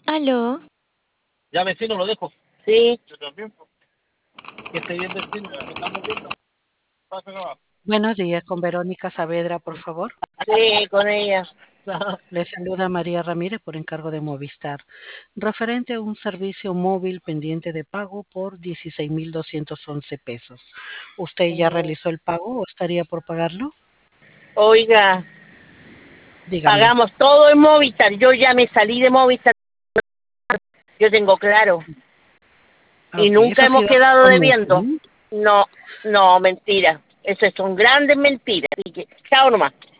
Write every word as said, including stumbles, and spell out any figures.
Aló, Ya, vecino, lo dejo. Sí. Yo también, pues. Que esté bien, vecino. Ya nos estamos viendo. Pasa acá. Buenos días, con Verónica Saavedra, por favor. Sí, con ella. Le saluda María Ramírez por encargo de Movistar, referente a un servicio móvil pendiente de pago por dieciséis mil doscientos once pesos. ¿Usted ya realizó el pago o estaría por pagarlo? Oiga, Dígame. pagamos todo en Movistar. Yo ya me salí de Movistar. Yo tengo claro. Y Ok, nunca eso ha hemos sido quedado hace mucho, debiendo. ¿no? No, no, mentira. Eso son grandes mentiras. Así que, chao nomás.